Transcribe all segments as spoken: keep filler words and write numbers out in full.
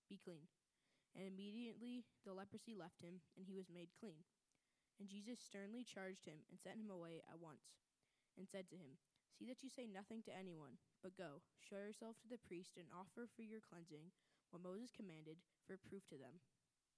be clean." And immediately the leprosy left him, and he was made clean. And Jesus sternly charged him and sent him away at once, and said to him, "See that you say nothing to anyone, but go, show yourself to the priest, and offer for your cleansing what Moses commanded for a proof to them."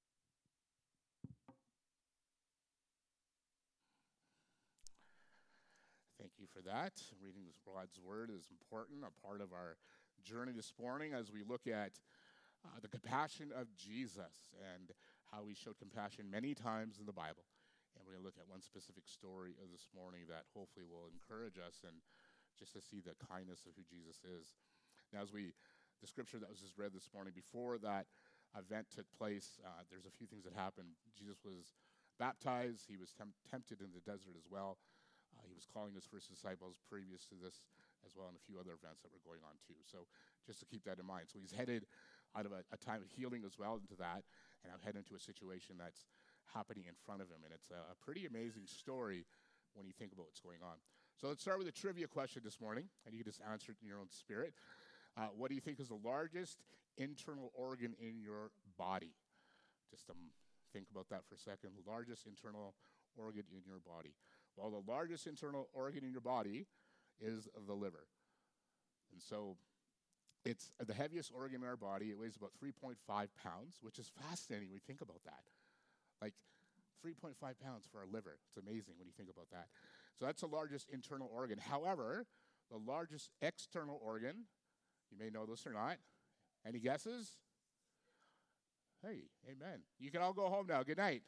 Thank you for that. Reading God's Word is important, a part of our journey this morning as we look at uh, the compassion of Jesus and how he showed compassion many times in the Bible. And we're going to look at one specific story of this morning that hopefully will encourage us and just to see the kindness of who Jesus is. Now, as we, the scripture that was just read this morning, before that event took place, uh, there's a few things that happened. Jesus was baptized. He was temp- tempted in the desert as well. Uh, he was calling his first disciples previous to this as well, and a few other events that were going on too. So just to keep that in mind. So he's headed out of a, a time of healing as well into that, and I'm heading into a situation that's happening in front of him. And it's a, a pretty amazing story when you think about what's going on. So let's start with a trivia question this morning, and you can just answer it in your own spirit. Uh, what do you think is the largest internal organ in your body? Just um, think about that for a second. The largest internal organ in your body. Well, the largest internal organ in your body is the liver. And so it's the heaviest organ in our body. It weighs about three point five pounds, which is fascinating when you think about that. Like three point five pounds for our liver. It's amazing when you think about that. So that's the largest internal organ. However, the largest external organ, you may know this or not. Any guesses? Hey, amen. You can all go home now. Good night.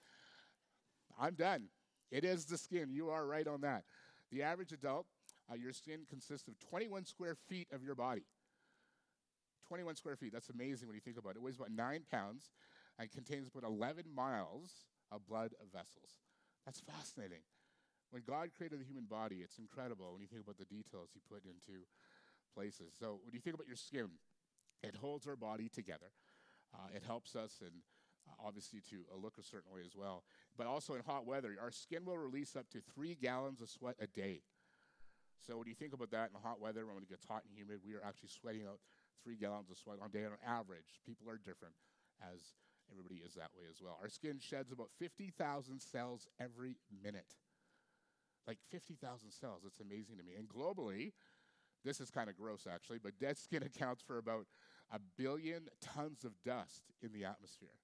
I'm done. It is the skin. You are right on that. The average adult, uh, your skin consists of twenty-one square feet of your body. twenty-one square feet. That's amazing when you think about it. It weighs about nine pounds and contains about eleven miles of blood vessels. That's fascinating. When God created the human body, it's incredible when you think about the details he put into places. So when you think about your skin, it holds our body together. Uh, it helps us and uh, obviously to uh, look a certain way as well. But also in hot weather, our skin will release up to three gallons of sweat a day. So when you think about that in hot weather, when it gets hot and humid, we are actually sweating out three gallons of sweat on a day on average. People are different, as everybody is that way as well. Our skin sheds about fifty thousand cells every minute. Like fifty thousand cells. It's amazing to me. And globally, this is kind of gross actually, but dead skin accounts for about a billion tons of dust in the atmosphere.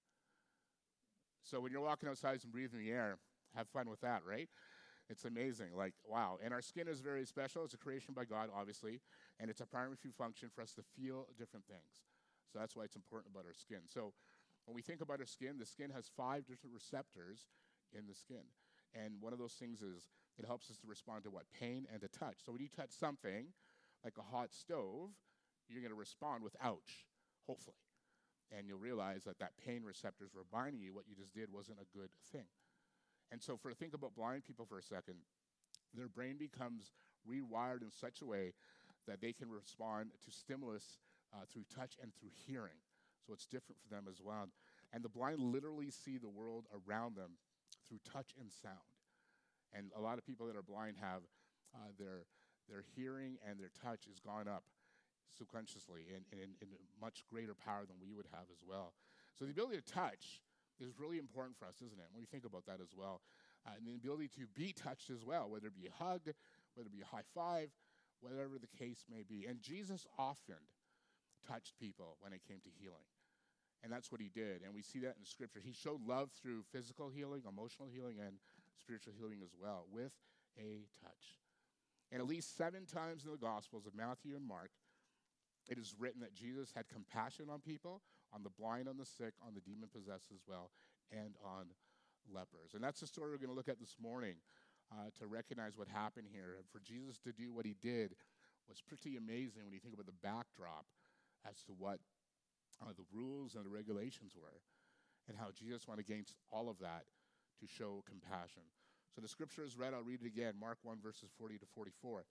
So when you're walking outside and breathing the air, have fun with that, right? It's amazing, like, wow. And our skin is very special. It's a creation by God, obviously, and it's a primary function for us to feel different things. So that's why it's important about our skin. So when we think about our skin, the skin has five different receptors in the skin. And one of those things is it helps us to respond to what? Pain and to touch. So when you touch something, like a hot stove, you're going to respond with ouch, hopefully. And you'll realize that that pain receptors were reminding you what you just did wasn't a good thing. And so for think about blind people for a second, their brain becomes rewired in such a way that they can respond to stimulus uh, through touch and through hearing. So it's different for them as well. And the blind literally see the world around them through touch and sound. And a lot of people that are blind have uh, their their hearing and their touch has gone up subconsciously in, in, in much greater power than we would have as well. So the ability to touch is really important for us, isn't it? When we think about that as well. Uh, and the ability to be touched as well, whether it be a hug, whether it be a high five, whatever the case may be. And Jesus often touched people when it came to healing. And that's what he did. And we see that in Scripture. He showed love through physical healing, emotional healing, and spiritual healing as well, with a touch. And at least seven times in the Gospels of Matthew and Mark, it is written that Jesus had compassion on people, on the blind, on the sick, on the demon-possessed as well, and on lepers. And that's the story we're going to look at this morning uh, to recognize what happened here. And for Jesus to do what he did was pretty amazing when you think about the backdrop as to what uh, the rules and the regulations were and how Jesus went against all of that to show compassion. So the scripture is read. I'll read it again. Mark one, verses forty to forty-four.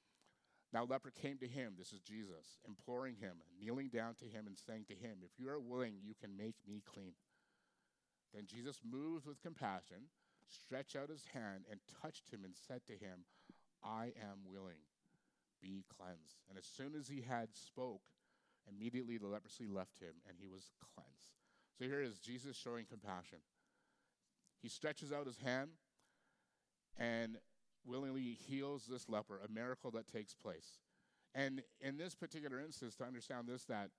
Now leper came to him, this is Jesus, imploring him, kneeling down to him and saying to him, "If you are willing, you can make me clean." Then Jesus, moved with compassion, stretched out his hand and touched him and said to him, "I am willing, be cleansed." And as soon as he had spoke Immediately the leprosy left him, and he was cleansed. So here is Jesus showing compassion. He stretches out his hand and willingly heals this leper, a miracle that takes place. And in this particular instance, to understand this, that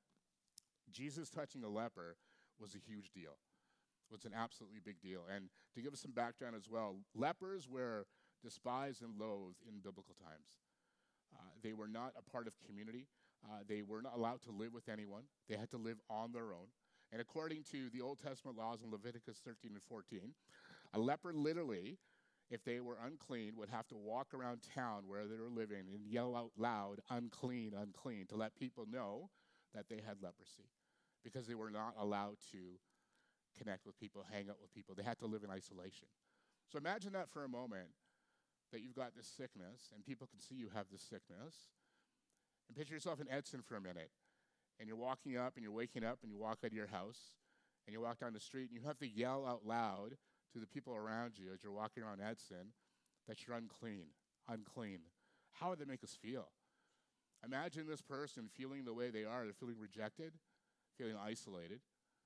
Jesus touching a leper was a huge deal. It was an absolutely big deal. And to give us some background as well, lepers were despised and loathed in biblical times. Uh, they were not a part of community. Uh, they were not allowed to live with anyone. They had to live on their own. And according to the Old Testament laws in Leviticus thirteen and fourteen, a leper literally, if they were unclean, would have to walk around town where they were living and yell out loud, unclean, unclean, to let people know that they had leprosy, because they were not allowed to connect with people, hang out with people. They had to live in isolation. So imagine that for a moment, that you've got this sickness, and people can see you have this sickness. And picture yourself in Edson for a minute, and you're walking up, and you're waking up, and you walk out of your house, and you walk down the street, and you have to yell out loud to the people around you as you're walking around Edson that you're unclean, unclean. How would that make us feel? Imagine this person feeling the way they are. They're feeling rejected, feeling isolated,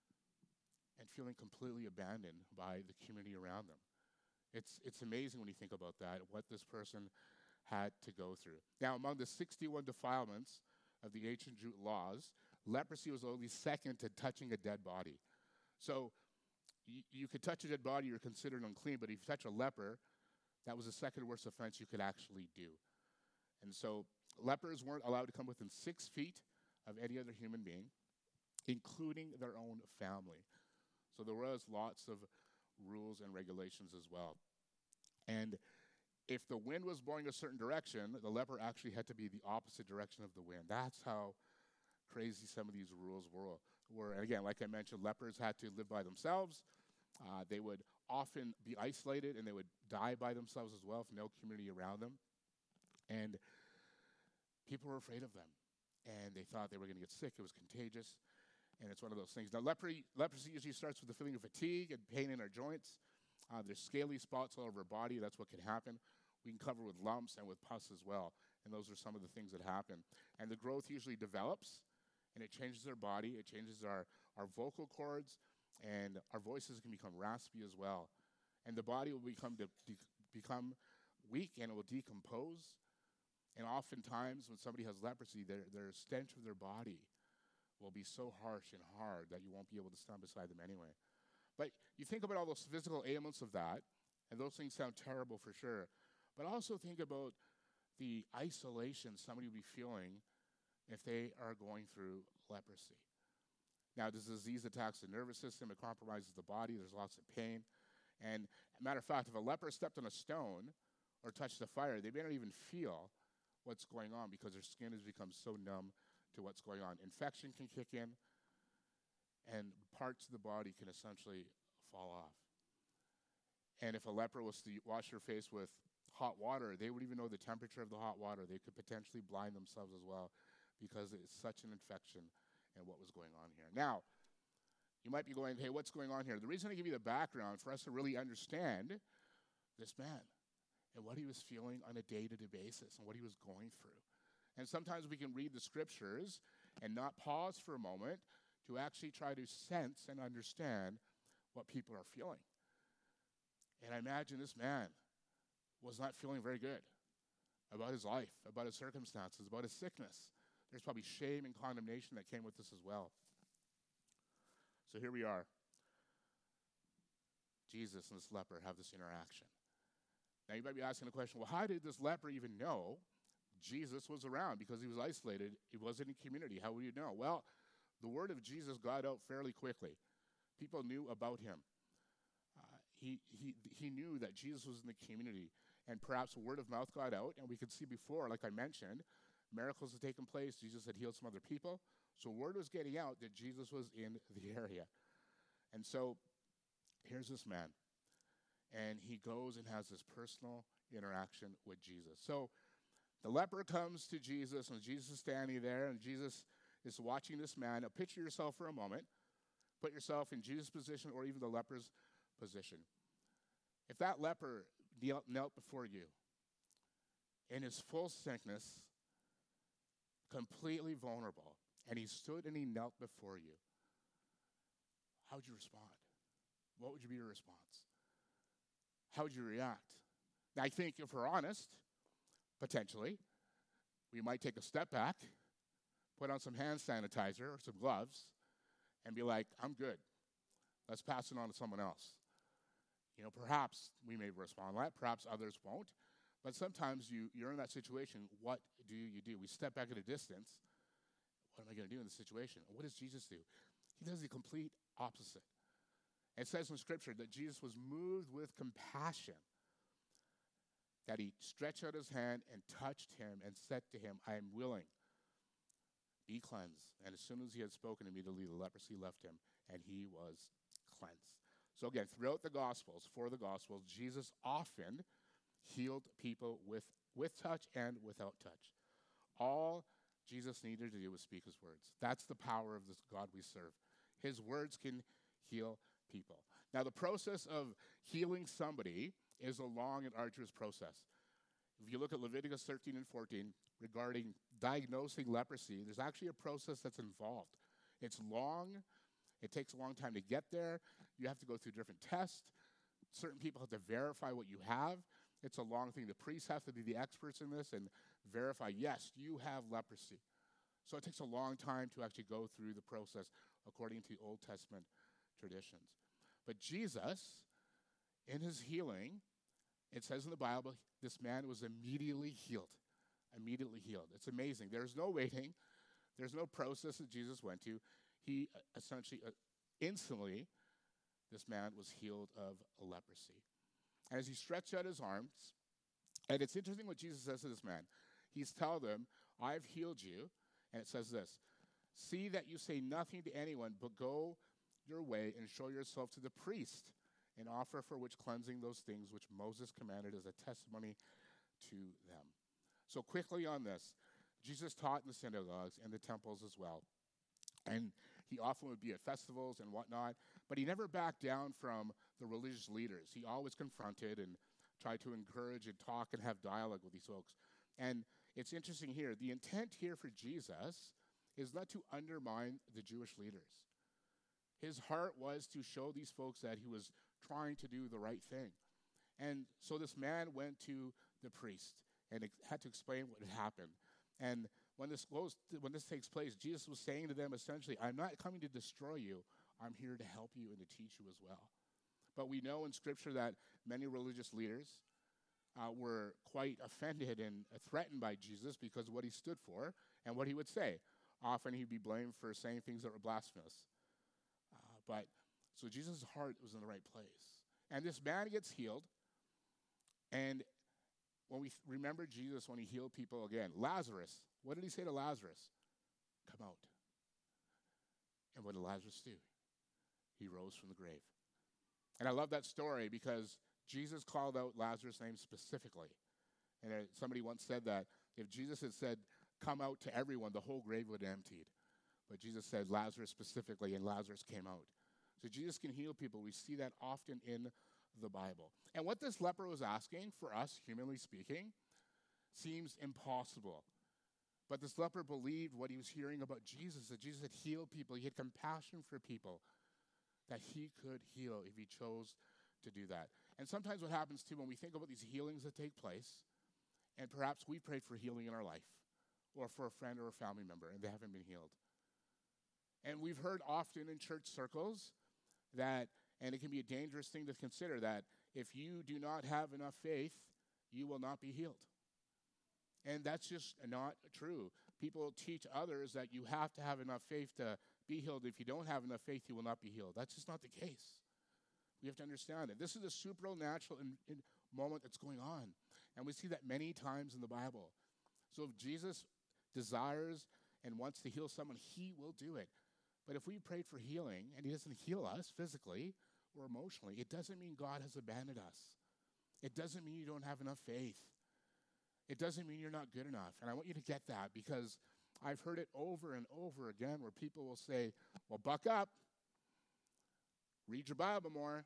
and feeling completely abandoned by the community around them. It's, it's amazing when you think about that, what this person had to go through. Now, among the sixty-one defilements of the ancient Jew laws, leprosy was only second to touching a dead body. So y- you could touch a dead body, you're considered unclean, but if you touch a leper, that was the second worst offense you could actually do. And so lepers weren't allowed to come within six feet of any other human being, including their own family. So there was lots of rules and regulations as well. And if the wind was blowing a certain direction, the leper actually had to be the opposite direction of the wind. That's how crazy some of these rules were. were. And again, like I mentioned, lepers had to live by themselves. Uh, they would often be isolated, and they would die by themselves as well, with no community around them. And people were afraid of them, and they thought they were going to get sick. It was contagious, and it's one of those things. Now, leprosy, leprosy usually starts with a feeling of fatigue and pain in our joints. Uh, there's scaly spots all over our body. That's what can happen. We can cover with lumps and with pus as well, and those are some of the things that happen. And the growth usually develops, and it changes our body. It changes our, our vocal cords, and our voices can become raspy as well. And the body will become de- de- become weak, and it will decompose. And oftentimes, when somebody has leprosy, their, their stench of their body will be so harsh and hard that you won't be able to stand beside them anyway. But you think about all those physical ailments of that, and those things sound terrible for sure. But also think about the isolation somebody will be feeling if they are going through leprosy. Now, this disease attacks the nervous system. It compromises the body. There's lots of pain. And as a matter of fact, if a leper stepped on a stone or touched a fire, they may not even feel what's going on because their skin has become so numb to what's going on. Infection can kick in, and parts of the body can essentially fall off. And if a leper was to wash their face with hot water, they would even know the temperature of the hot water. They could potentially blind themselves as well because it's such an infection and what was going on here. Now, you might be going, hey, what's going on here? The reason I give you the background for us to really understand this man and what he was feeling on a day-to-day basis and what he was going through. And sometimes we can read the scriptures and not pause for a moment to actually try to sense and understand what people are feeling. And I imagine this man was not feeling very good about his life, about his circumstances, about his sickness. There's probably shame and condemnation that came with this as well. So here we are. Jesus and this leper have this interaction. Now you might be asking the question, well, how did this leper even know Jesus was around? Because he was isolated. He wasn't in community. How would you know? Well, the word of Jesus got out fairly quickly. People knew about him. Uh, he, he, he knew that Jesus was in the community, and perhaps word of mouth got out, and we could see before, like I mentioned, miracles had taken place. Jesus had healed some other people. So word was getting out that Jesus was in the area. And so here's this man, and he goes and has this personal interaction with Jesus. So the leper comes to Jesus, and Jesus is standing there, and Jesus is watching this man. Now picture yourself for a moment. Put yourself in Jesus' position or even the leper's position. If that leper knelt before you in his full sickness, completely vulnerable, and he stood and he knelt before you, how would you respond? What would be your response? How would you react? Now, I think if we're honest, potentially, we might take a step back, put on some hand sanitizer or some gloves, and be like, I'm good. Let's pass it on to someone else. You know, perhaps we may respond like that, perhaps others won't. But sometimes you, you're in that situation. What do you do? We step back at a distance. What am I going to do in this situation? What does Jesus do? He does the complete opposite. It says in Scripture that Jesus was moved with compassion, that he stretched out his hand and touched him and said to him, I am willing, be cleansed. And as soon as he had spoken, immediately the leprosy left him, and he was cleansed. So again, throughout the Gospels, for the Gospels, Jesus often healed people with, with touch and without touch. All Jesus needed to do was speak his words. That's the power of this God we serve. His words can heal people. Now, the process of healing somebody is a long and arduous process. If you look at Leviticus thirteen and fourteen regarding diagnosing leprosy, there's actually a process that's involved. It's long. It takes a long time to get there. You have to go through different tests. Certain people have to verify what you have. It's a long thing. The priests have to be the experts in this and verify, yes, you have leprosy. So it takes a long time to actually go through the process according to Old Testament traditions. But Jesus, in his healing, it says in the Bible, this man was immediately healed. Immediately healed. It's amazing. There's no waiting. There's no process that Jesus went to. He uh, essentially, uh, instantly, this man was healed of leprosy. And as he stretched out his arms, and it's interesting what Jesus says to this man. He's telling them, I've healed you. And it says this, see that you say nothing to anyone, but go your way and show yourself to the priest and offer for which cleansing those things which Moses commanded as a testimony to them. So quickly on this, Jesus taught in the synagogues and the temples as well. And he often would be at festivals and whatnot, but he never backed down from the religious leaders. He always confronted and tried to encourage and talk and have dialogue with these folks. And it's interesting here, the intent here for Jesus is not to undermine the Jewish leaders. His heart was to show these folks that he was trying to do the right thing. And so this man went to the priest and had to explain what had happened. And when this goes, when this takes place, Jesus was saying to them essentially, I'm not coming to destroy you. I'm here to help you and to teach you as well. But we know in Scripture that many religious leaders uh, were quite offended and uh, threatened by Jesus because of what he stood for and what he would say. Often he'd be blamed for saying things that were blasphemous. Uh, but so Jesus' heart was in the right place. And this man gets healed. And when we th- remember Jesus when he healed people again, Lazarus, what did he say to Lazarus? Come out. And what did Lazarus do? He rose from the grave. And I love that story because Jesus called out Lazarus' name specifically. And uh, somebody once said that if Jesus had said, come out to everyone, the whole grave would have emptied. But Jesus said Lazarus specifically, and Lazarus came out. So Jesus can heal people. We see that often in the Bible. And what this leper was asking for us, humanly speaking, seems impossible. But this leper believed what he was hearing about Jesus, that Jesus had healed people. He had compassion for people, that he could heal if he chose to do that. And sometimes what happens too when we think about these healings that take place, and perhaps we prayed for healing in our life, or for a friend or a family member, and they haven't been healed. And we've heard often in church circles that, and it can be a dangerous thing to consider, that if you do not have enough faith, you will not be healed. And that's just not true. People teach others that you have to have enough faith to be healed. If you don't have enough faith, you will not be healed. That's just not the case. We have to understand it. This is a supernatural in, in moment that's going on. And we see that many times in the Bible. So if Jesus desires and wants to heal someone, he will do it. But if we prayed for healing and he doesn't heal us physically or emotionally, it doesn't mean God has abandoned us. It doesn't mean you don't have enough faith. It doesn't mean you're not good enough. And I want you to get that because I've heard it over and over again where people will say, well, buck up, read your Bible more,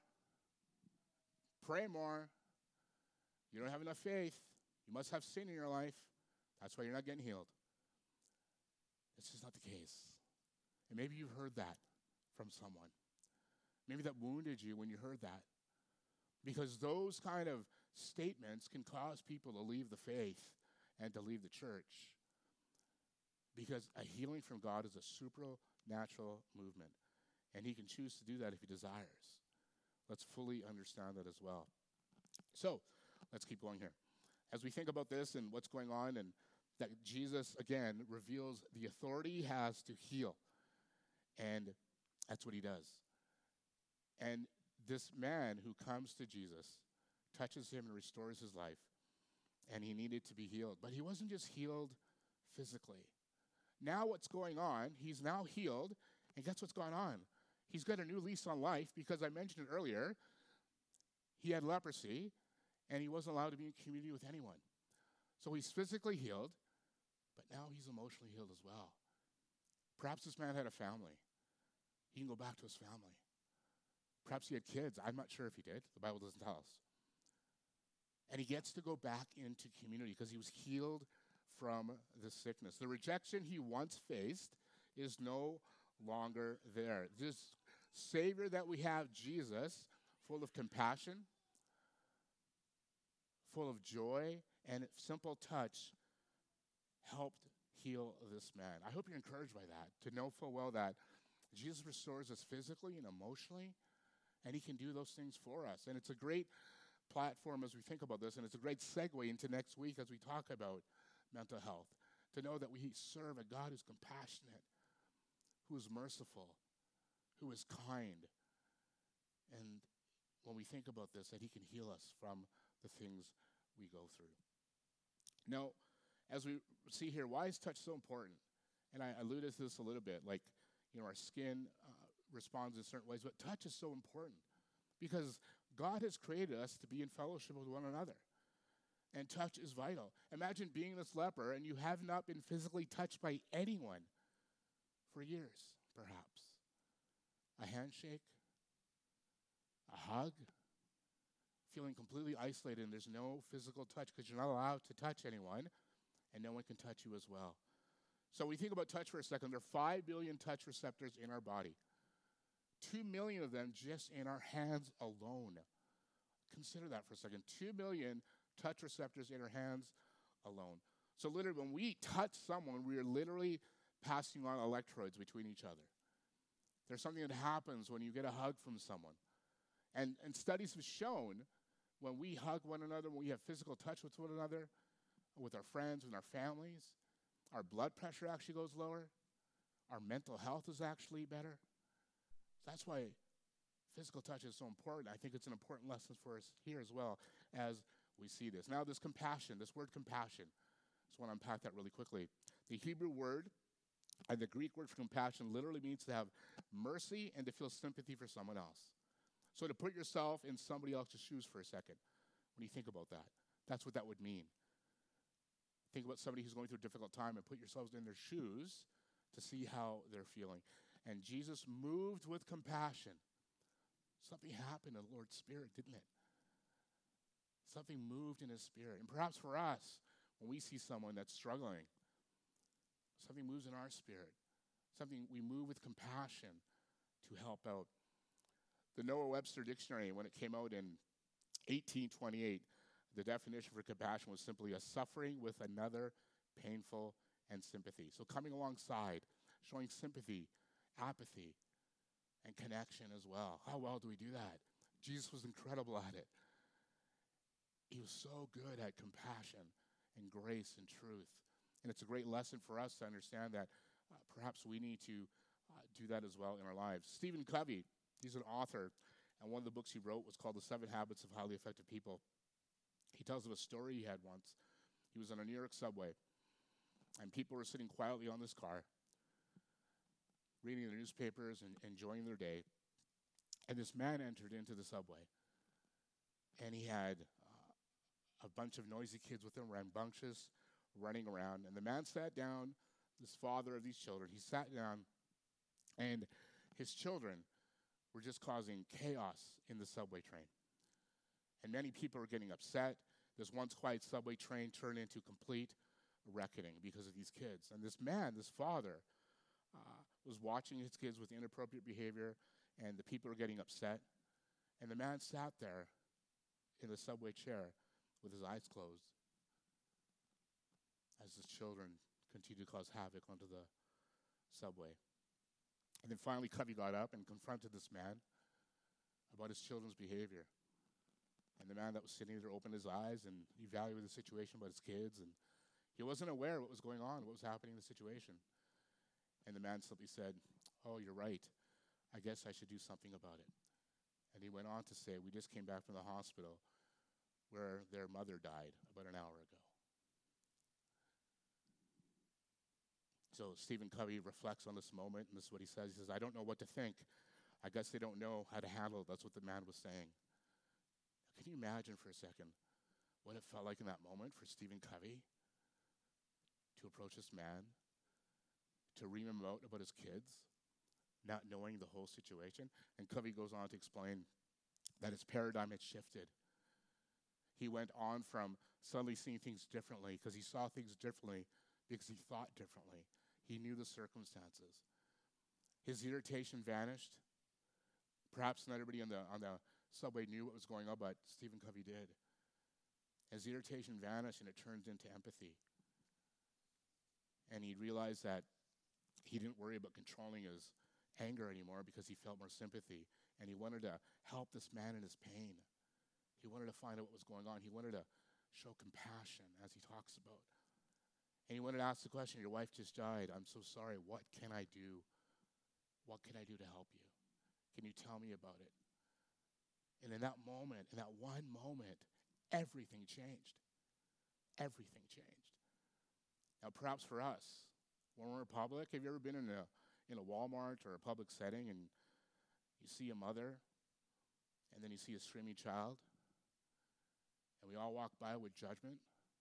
pray more. You don't have enough faith. You must have sin in your life. That's why you're not getting healed. It's just not the case. And maybe you've heard that from someone. Maybe that wounded you when you heard that. Because those kind of statements can cause people to leave the faith and to leave the church. Because a healing from God is a supernatural movement. And he can choose to do that if he desires. Let's fully understand that as well. So, let's keep going here. As we think about this and what's going on, and that Jesus, again, reveals the authority he has to heal. And that's what he does. And this man who comes to Jesus touches him and restores his life. And he needed to be healed. But he wasn't just healed physically. Now what's going on, he's now healed, and guess what's going on? He's got a new lease on life because I mentioned it earlier. He had leprosy, and he wasn't allowed to be in community with anyone. So he's physically healed, but now he's emotionally healed as well. Perhaps this man had a family. He can go back to his family. Perhaps he had kids. I'm not sure if he did. The Bible doesn't tell us. And he gets to go back into community because he was healed from the sickness. The rejection he once faced is no longer there. This Savior that we have, Jesus, full of compassion, full of joy, and simple touch, helped heal this man. I hope you're encouraged by that, to know full well that Jesus restores us physically and emotionally, and he can do those things for us. And it's a great platform as we think about this, and it's a great segue into next week as we talk about mental health, to know that we serve a God who's compassionate, who is merciful, who is kind. And when we think about this, that he can heal us from the things we go through. Now, as we see here, why is touch so important? And I alluded to this a little bit, like, you know, our skin uh, responds in certain ways, but touch is so important because God has created us to be in fellowship with one another. And touch is vital. Imagine being this leper and you have not been physically touched by anyone for years, perhaps. A handshake, a hug, feeling completely isolated and there's no physical touch because you're not allowed to touch anyone and no one can touch you as well. So we think about touch for a second. There are five billion touch receptors in our body. Two million of them just in our hands alone. Consider that for a second. Two million touch receptors in our hands alone. So literally when we touch someone, we are literally passing on electrodes between each other. There's something that happens when you get a hug from someone. And, and studies have shown when we hug one another, when we have physical touch with one another, with our friends, with our families, our blood pressure actually goes lower. Our mental health is actually better. That's why physical touch is so important. I think it's an important lesson for us here as well as we see this. Now, this compassion, this word compassion, I just want to unpack that really quickly. The Hebrew word and the Greek word for compassion literally means to have mercy and to feel sympathy for someone else. So to put yourself in somebody else's shoes for a second, when you think about that, that's what that would mean. Think about somebody who's going through a difficult time and put yourselves in their shoes to see how they're feeling. And Jesus moved with compassion. Something happened in the Lord's Spirit, didn't it? Something moved in his spirit. And perhaps for us, when we see someone that's struggling, something moves in our spirit. Something we move with compassion to help out. The Noah Webster Dictionary, when it came out in eighteen twenty-eight, the definition for compassion was simply a suffering with another, painful, and sympathy. So coming alongside, showing sympathy, apathy, and connection as well. How well do we do that? Jesus was incredible at it. He was so good at compassion and grace and truth. And it's a great lesson for us to understand that uh, perhaps we need to uh, do that as well in our lives. Stephen Covey, he's an author, and one of the books he wrote was called The Seven Habits of Highly Effective People. He tells of a story he had once. He was on a New York subway, and people were sitting quietly on this car, reading their newspapers and enjoying their day. And this man entered into the subway, and he had uh, a bunch of noisy kids with him, rambunctious, running around. And the man sat down, this father of these children, he sat down, and his children were just causing chaos in the subway train. And many people were getting upset. This once quiet subway train turned into complete reckoning because of these kids. And this man, this father, uh, was watching his kids with inappropriate behavior, and the people were getting upset. And the man sat there in the subway chair with his eyes closed as his children continued to cause havoc onto the subway. And then finally Covey got up and confronted this man about his children's behavior. And the man that was sitting there opened his eyes and evaluated the situation about his kids, and he wasn't aware of what was going on, what was happening in the situation. And the man simply said, "Oh, you're right. I guess I should do something about it." And he went on to say, "We just came back from the hospital where their mother died about an hour ago." So Stephen Covey reflects on this moment, and this is what he says. He says, "I don't know what to think. I guess they don't know how to handle it." That's what the man was saying. Now, can you imagine for a second what it felt like in that moment for Stephen Covey to approach this man, to ream him out about his kids, not knowing the whole situation? And Covey goes on to explain that his paradigm had shifted. He went on from suddenly seeing things differently because he saw things differently because he thought differently. He knew the circumstances. His irritation vanished. Perhaps not everybody on the on the subway knew what was going on, but Stephen Covey did. His irritation vanished, and it turned into empathy. And he realized that he didn't worry about controlling his anger anymore because he felt more sympathy. And he wanted to help this man in his pain. He wanted to find out what was going on. He wanted to show compassion, as he talks about. And he wanted to ask the question, "Your wife just died. I'm so sorry. What can I do? What can I do to help you? Can you tell me about it?" And in that moment, in that one moment, everything changed. Everything changed. Now, perhaps for us, when we're in public, have you ever been in a in a Walmart or a public setting and you see a mother and then you see a screaming child and we all walk by with judgment?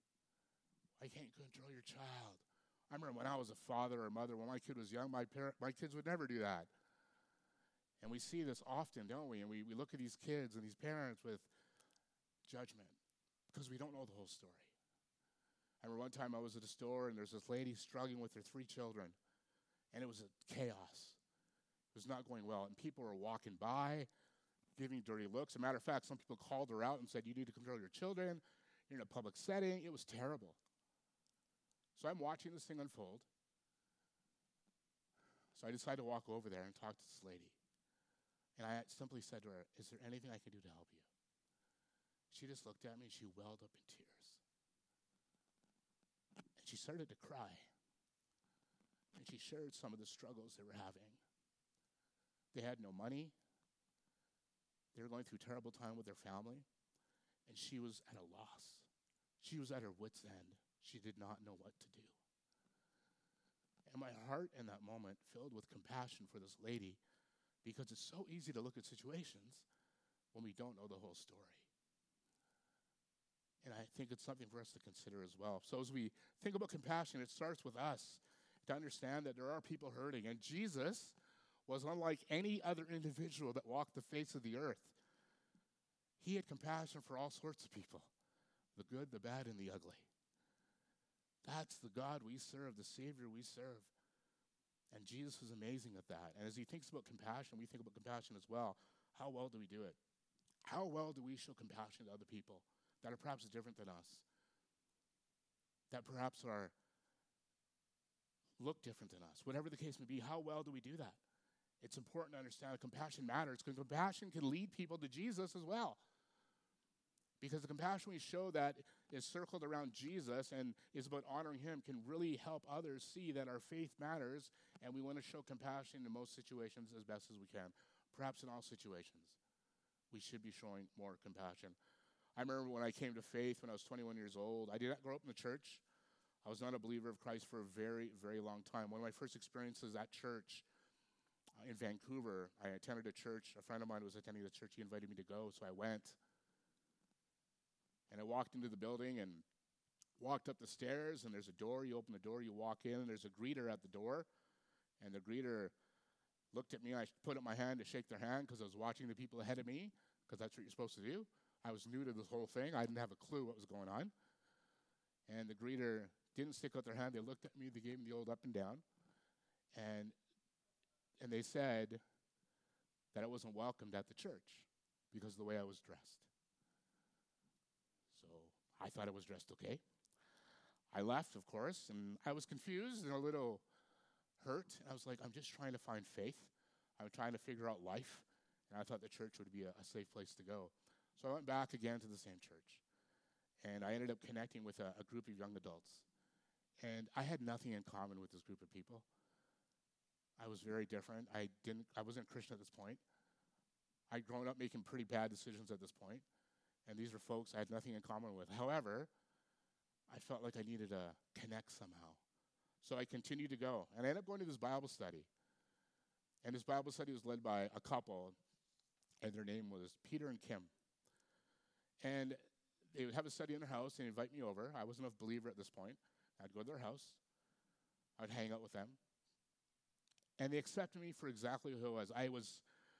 "I can't control your child." I remember when I was a father or mother, when my kid was young, my parent, my kids would never do that. And we see this often, don't we? And we, we look at these kids and these parents with judgment because we don't know the whole story. I remember one time I was at a store and there's this lady struggling with her three children, and it was a chaos. It was not going well, and people were walking by, giving dirty looks. As a matter of fact, some people called her out and said, "You need to control your children. You're in a public setting." It was terrible. So I'm watching this thing unfold. So I decided to walk over there and talk to this lady. And I simply said to her, "Is there anything I can do to help you?" She just looked at me and she welled up in tears. And she started to cry. And she shared some of the struggles they were having. They had no money. They were going through a terrible time with their family. And she was at a loss. She was at her wit's end. She did not know what to do. And my heart in that moment filled with compassion for this lady, because it's so easy to look at situations when we don't know the whole story. And I think it's something for us to consider as well. So as we think about compassion, it starts with us to understand that there are people hurting. And Jesus was unlike any other individual that walked the face of the earth. He had compassion for all sorts of people, the good, the bad, and the ugly. That's the God we serve, the Savior we serve. And Jesus was amazing at that. And as he thinks about compassion, we think about compassion as well. How well do we do it? How well do we show compassion to other people that are perhaps different than us? That perhaps are look different than us. Whatever the case may be, how well do we do that? It's important to understand that compassion matters, because compassion can lead people to Jesus as well. Because the compassion we show that is circled around Jesus and is about honoring him can really help others see that our faith matters, and we want to show compassion in most situations as best as we can. Perhaps in all situations, we should be showing more compassion. I remember when I came to faith when I was twenty-one years old. I did not grow up in the church. I was not a believer of Christ for a very, very long time. One of my first experiences at church uh, in Vancouver, I attended a church. A friend of mine was attending the church. He invited me to go, so I went. And I walked into the building and walked up the stairs, and there's a door. You open the door, you walk in, and there's a greeter at the door. And the greeter looked at me. I put up my hand to shake their hand because I was watching the people ahead of me, because that's what you're supposed to do. I was new to this whole thing. I didn't have a clue what was going on. And the greeter didn't stick out their hand. They looked at me. They gave me the old up and down. And, and they said that I wasn't welcomed at the church because of the way I was dressed. So I thought I was dressed okay. I left, of course, and I was confused and a little hurt. I was like, I'm just trying to find faith. I'm trying to figure out life. And I thought the church would be a, a safe place to go. So I went back again to the same church. And I ended up connecting with a, a group of young adults. And I had nothing in common with this group of people. I was very different. I didn't. I wasn't a Christian at this point. I'd grown up making pretty bad decisions at this point. And these were folks I had nothing in common with. However, I felt like I needed to connect somehow. So I continued to go. And I ended up going to this Bible study. And this Bible study was led by a couple, and their name was Peter and Kim. And they would have a study in their house and invite me over. I wasn't a believer at this point. I'd go to their house. I'd hang out with them. And they accepted me for exactly who I was. I was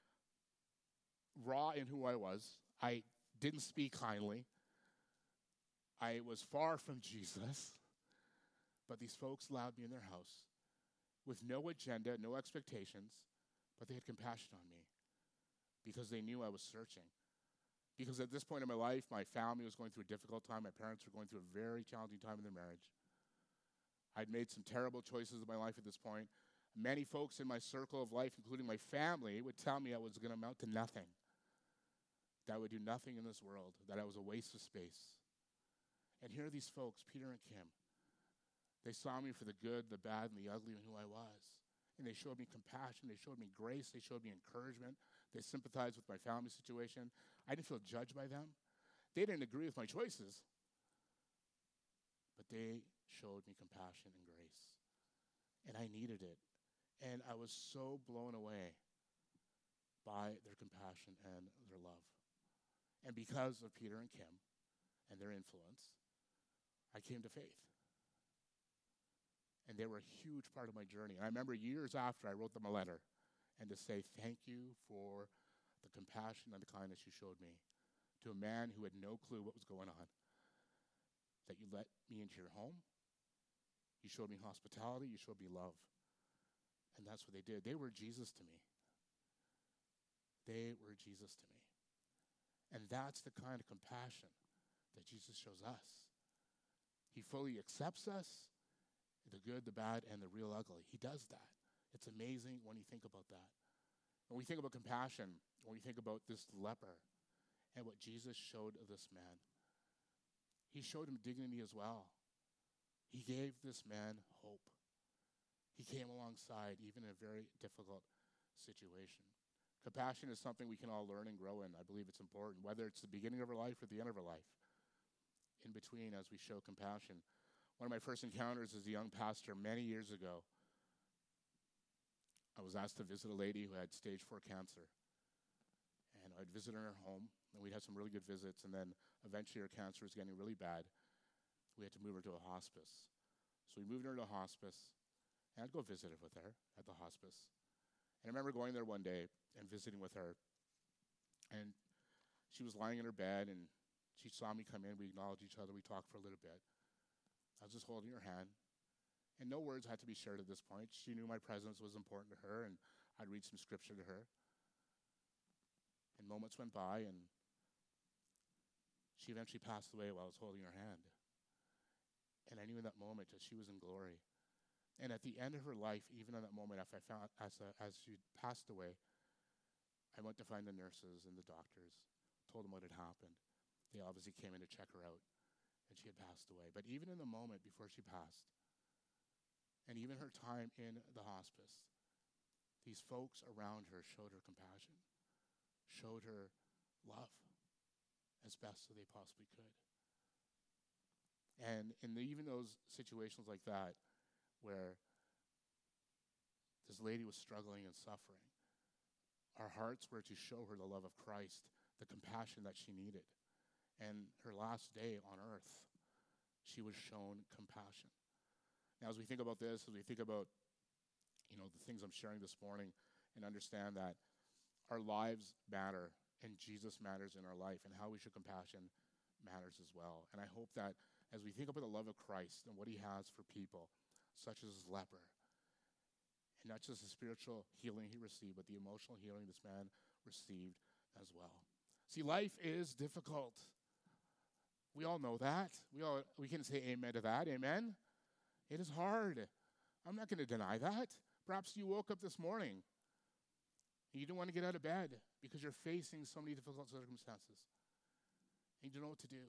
raw in who I was. I didn't speak kindly. I was far from Jesus. But these folks allowed me in their house with no agenda, no expectations, but they had compassion on me because they knew I was searching. Because at this point in my life, my family was going through a difficult time. My parents were going through a very challenging time in their marriage. I'd made some terrible choices in my life at this point. Many folks in my circle of life, including my family, would tell me I was going to amount to nothing, that I would do nothing in this world, that I was a waste of space. And here are these folks, Peter and Kim. They saw me for the good, the bad, and the ugly, and who I was. And they showed me compassion. They showed me grace. They showed me encouragement. They sympathized with my family situation. I didn't feel judged by them. They didn't agree with my choices. But they showed me compassion and grace. And I needed it. And I was so blown away by their compassion and their love. And because of Peter and Kim and their influence, I came to faith. And they were a huge part of my journey. And I remember years after, I wrote them a letter and to say thank you for the compassion and the kindness you showed me to a man who had no clue what was going on, that you let me into your home. You showed me hospitality. You showed me love. And that's what they did. They were Jesus to me. They were Jesus to me. And that's the kind of compassion that Jesus shows us. He fully accepts us, the good, the bad, and the real ugly. He does that. It's amazing when you think about that. When we think about compassion, when we think about this leper and what Jesus showed of this man, he showed him dignity as well. He gave this man hope. He came alongside even in a very difficult situation. Compassion is something we can all learn and grow in. I believe it's important, whether it's the beginning of our life or the end of our life. In between, as we show compassion. One of my first encounters as a young pastor many years ago, I was asked to visit a lady who had stage four cancer. And I'd visit her in her home, and we'd have some really good visits, and then eventually her cancer was getting really bad. We had to move her to a hospice. So we moved her to a hospice, and I'd go visit her with her at the hospice. And I remember going there one day and visiting with her, and she was lying in her bed, and she saw me come in. We acknowledged each other. We talked for a little bit. I was just holding her hand. And no words had to be shared at this point. She knew my presence was important to her, and I'd read some scripture to her. And moments went by, and she eventually passed away while I was holding her hand. And I knew in that moment that she was in glory. And at the end of her life, even in that moment, after I found, as, uh, as she passed away, I went to find the nurses and the doctors, told them what had happened. They obviously came in to check her out. And she had passed away. But even in the moment before she passed, and even her time in the hospice, these folks around her showed her compassion, showed her love as best as they possibly could. And in the, even those situations like that, where this lady was struggling and suffering, our hearts were to show her the love of Christ, the compassion that she needed. And her last day on earth, she was shown compassion. Now, as we think about this, as we think about, you know, the things I'm sharing this morning, and understand that our lives matter, and Jesus matters in our life, and how we show compassion matters as well. And I hope that as we think about the love of Christ and what he has for people, such as this leper. And not just the spiritual healing he received, but the emotional healing this man received as well. See, life is difficult. We all know that. We all we can say amen to that. Amen? It is hard. I'm not going to deny that. Perhaps you woke up this morning and you don't want to get out of bed because you're facing so many difficult circumstances. And you don't know what to do.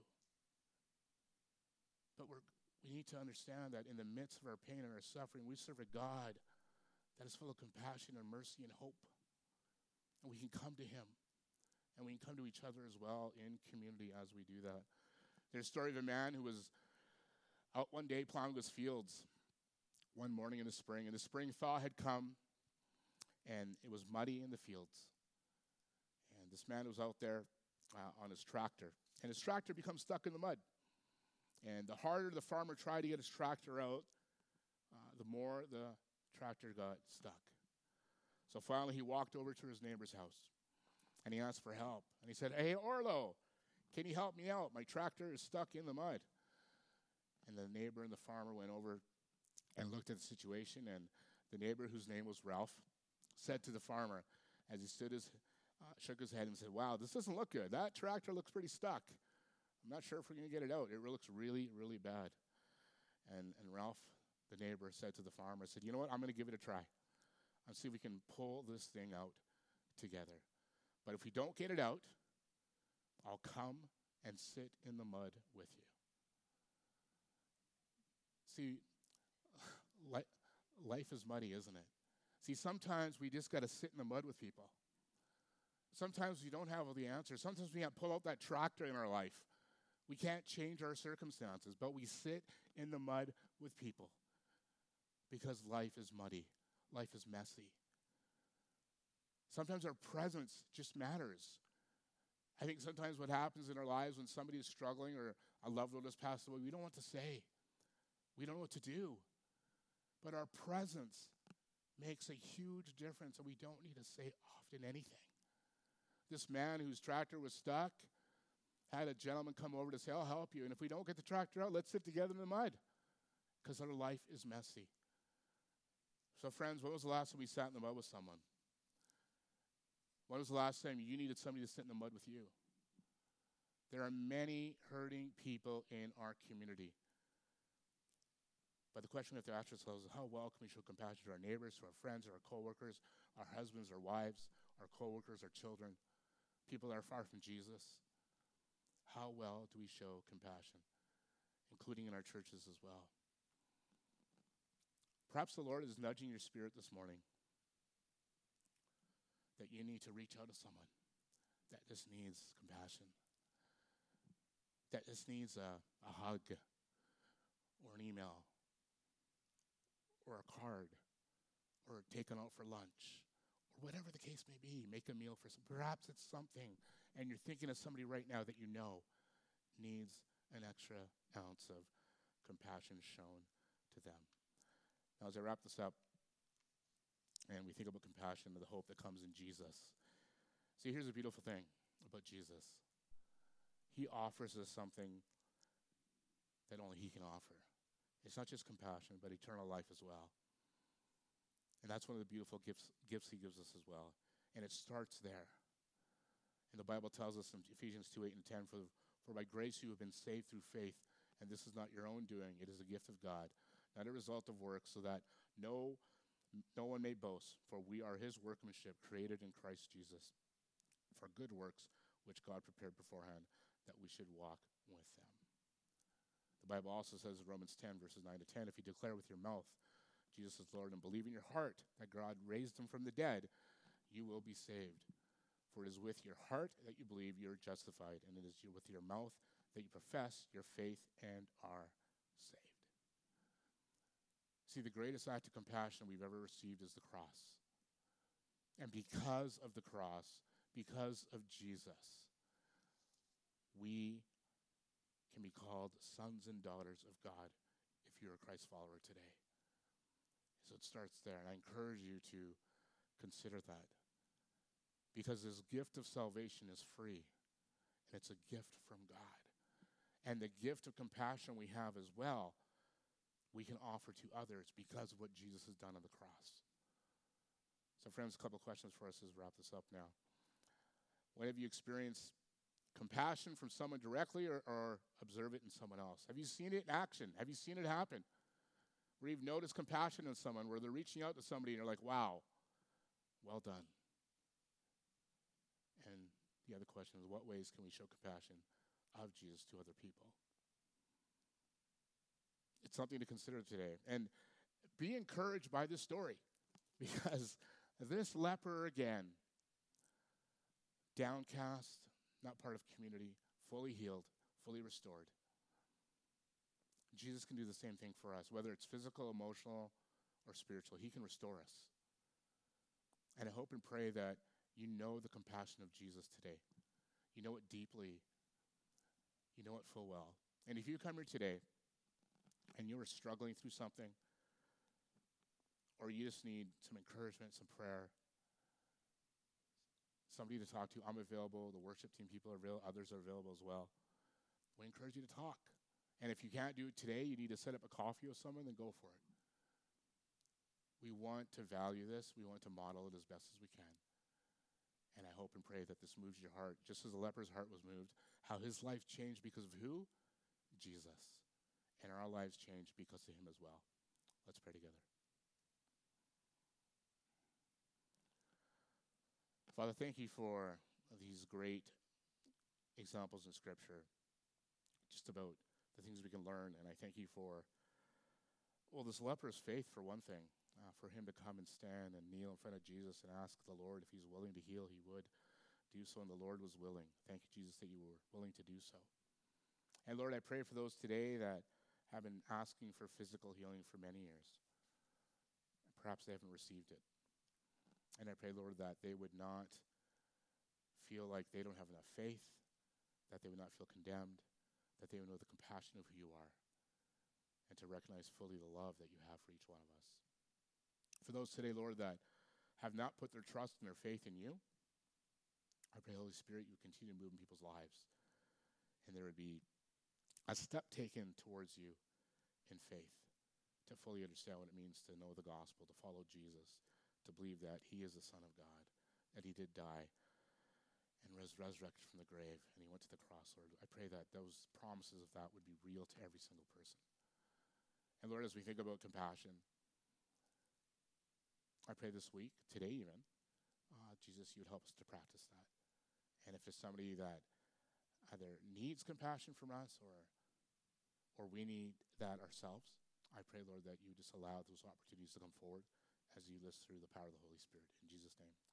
But we're, we need to understand that in the midst of our pain and our suffering, we serve a God that is full of compassion and mercy and hope. And we can come to him. And we can come to each other as well in community as we do that. There's a story of a man who was out one day plowing his fields one morning in the spring. And the spring thaw had come, and it was muddy in the fields. And this man was out there uh, on his tractor. And his tractor becomes stuck in the mud. And the harder the farmer tried to get his tractor out, uh, the more the tractor got stuck. So finally he walked over to his neighbor's house. And he asked for help. And he said, "Hey, Orlo, can you help me out? My tractor is stuck in the mud." And the neighbor and the farmer went over and looked at the situation. And the neighbor, whose name was Ralph, said to the farmer, as he stood his, uh, shook his head and said, "Wow, this doesn't look good. That tractor looks pretty stuck. I'm not sure if we're going to get it out. It looks really, really bad." And, and Ralph, the neighbor, said to the farmer, said, "You know what? I'm going to give it a try. I'll see if we can pull this thing out together. But if we don't get it out, I'll come and sit in the mud with you." See, li- life is muddy, isn't it? See, sometimes we just got to sit in the mud with people. Sometimes we don't have all the answers. Sometimes we can't pull out that tractor in our life. We can't change our circumstances, but we sit in the mud with people because life is muddy. Life is messy. Sometimes our presence just matters. I think sometimes what happens in our lives when somebody is struggling or a loved one has passed away, we don't know what to say. We don't know what to do. But our presence makes a huge difference, and we don't need to say often anything. This man whose tractor was stuck had a gentleman come over to say, "I'll help you. And if we don't get the tractor out, let's sit together in the mud," because our life is messy. So friends, when was the last time we sat in the mud with someone? When was the last time you needed somebody to sit in the mud with you? There are many hurting people in our community. But the question we have to ask ourselves is, how well can we show compassion to our neighbors, to our friends, our coworkers, our husbands, our wives, our coworkers, our children, people that are far from Jesus? How well do we show compassion, including in our churches as well? Perhaps the Lord is nudging your spirit this morning that you need to reach out to someone that just needs compassion, that just needs a, a hug or an email or a card or taken out for lunch or whatever the case may be. Make a meal for some. Perhaps it's something, and you're thinking of somebody right now that you know needs an extra ounce of compassion shown to them. Now, as I wrap this up, and we think about compassion and the hope that comes in Jesus. See, here's a beautiful thing about Jesus. He offers us something that only he can offer. It's not just compassion, but eternal life as well. And that's one of the beautiful gifts, gifts he gives us as well. And it starts there. And the Bible tells us in Ephesians two, eight, and ten, for, for by grace you have been saved through faith, and this is not your own doing. It is a gift of God, not a result of works, so that no No one may boast, for we are his workmanship, created in Christ Jesus, for good works, which God prepared beforehand, that we should walk with them. The Bible also says in Romans ten, verses nine to ten, if you declare with your mouth Jesus is Lord and believe in your heart that God raised him from the dead, you will be saved. For it is with your heart that you believe you are justified, and it is with your mouth that you profess your faith and are saved. See, the greatest act of compassion we've ever received is the cross. And because of the cross, because of Jesus, we can be called sons and daughters of God if you're a Christ follower today. So it starts there, and I encourage you to consider that. Because this gift of salvation is free, and it's a gift from God. And the gift of compassion we have as well, we can offer to others because of what Jesus has done on the cross. So friends, a couple questions for us as we wrap this up now. When have you experienced compassion from someone directly or, or observe it in someone else? Have you seen it in action? Have you seen it happen? Where you've noticed compassion in someone, where they're reaching out to somebody and you're like, wow, well done. And the other question is, what ways can we show compassion of Jesus to other people? It's something to consider today. And be encouraged by this story, because this leper, again, downcast, not part of community, fully healed, fully restored. Jesus can do the same thing for us, whether it's physical, emotional, or spiritual. He can restore us. And I hope and pray that you know the compassion of Jesus today. You know it deeply. You know it full well. And if you come here today and you are struggling through something, or you just need some encouragement, some prayer, somebody to talk to, I'm available. The worship team people are available. Others are available as well. We encourage you to talk. And if you can't do it today, you need to set up a coffee with someone, then go for it. We want to value this. We want to model it as best as we can. And I hope and pray that this moves your heart, just as the leper's heart was moved, how his life changed because of who? Jesus. And our lives changed because of him as well. Let's pray together. Father, thank you for these great examples in Scripture, just about the things we can learn. And I thank you for, well, this leper's faith, for one thing, uh, for him to come and stand and kneel in front of Jesus and ask the Lord if he's willing to heal, he would do so, and the Lord was willing. Thank you, Jesus, that you were willing to do so. And Lord, I pray for those today that have been asking for physical healing for many years. Perhaps they haven't received it. And I pray, Lord, that they would not feel like they don't have enough faith, that they would not feel condemned, that they would know the compassion of who you are, and to recognize fully the love that you have for each one of us. For those today, Lord, that have not put their trust and their faith in you, I pray, Holy Spirit, you would continue to move in people's lives, and there would be a step taken towards you in faith, to fully understand what it means to know the gospel, to follow Jesus, to believe that he is the Son of God, that he did die and was resurrected from the grave, and he went to the cross, Lord. I pray that those promises of that would be real to every single person. And Lord, as we think about compassion, I pray this week, today even, uh, Jesus, you would help us to practice that. And if there's somebody that either needs compassion from us or or we need that ourselves, I pray, Lord, that you just allow those opportunities to come forward as you list through the power of the Holy Spirit. In Jesus' name.